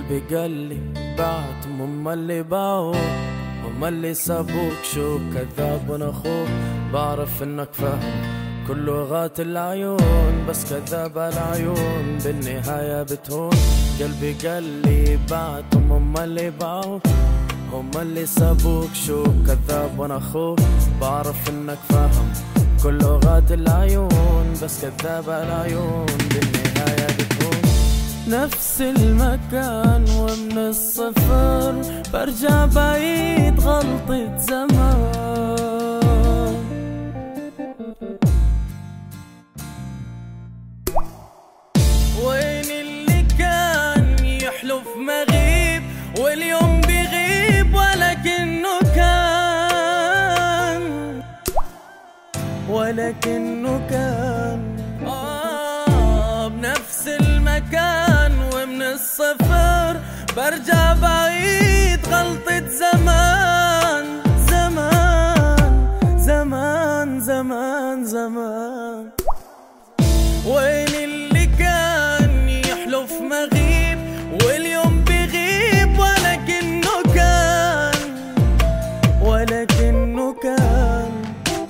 قلبي قالي بعتهم هم اللي باعوك، هم اللي سابوك، شو كذاب وانا اخوك. بعرف انك فاهم كل لغات العيون، بس كذاب العيون بالنهاية بتهون. قلبي قالي بعتهم هم اللي باعوك، هم اللي سابوك، شو كذاب وانا اخوك. بعرف انك فاهم كل لغات العيون، بس كذاب العيون بالنهاية بتهون. نفس المكان ومن الصفر برجع بعيد غلطة زمان. وين اللي كان يحلف مغيب واليوم بيغيب ولكنه كان بنفس المكان ومن الصفر برجع بعيد غلطة زمان زمان زمان زمان. وين اللي كان يحلف مغيب واليوم بيغيب ولكنه كان.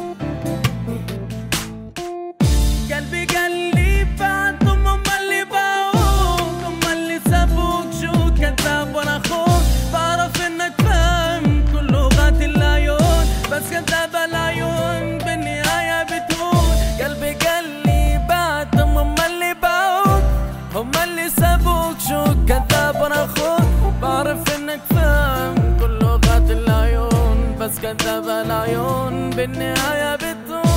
قلبي قالي بعتهم هم اللي باعوك، هم اللي سابوك، شو كذاب وانا اخوك. بعرف انك فاهم كل لغات العيون، بس كذاب العيون بالنهاية بتهون. قلبي قالي بعتهم هم اللي باعوك، هم اللي سابوك، شو كذاب وانا اخوك. بعرف انك فاهم كل لغات العيون، بس كذاب العيون بالنهاية بتهون.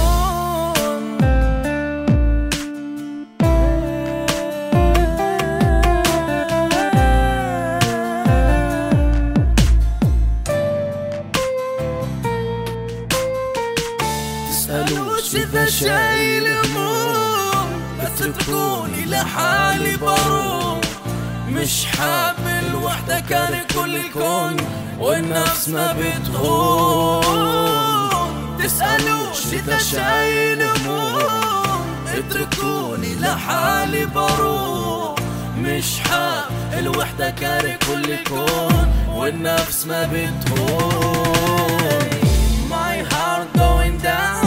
تسألوش إذا شايل هموم، اتركوني لحالي بروم. مش حامل وحدة كان كل الكون والنفس ما بتهون. تسألوش إذا شايل هموم، اتركوني لحالي بروم. مش حامل وحدة كان كل الكون والنفس ما بتهون. My heart going down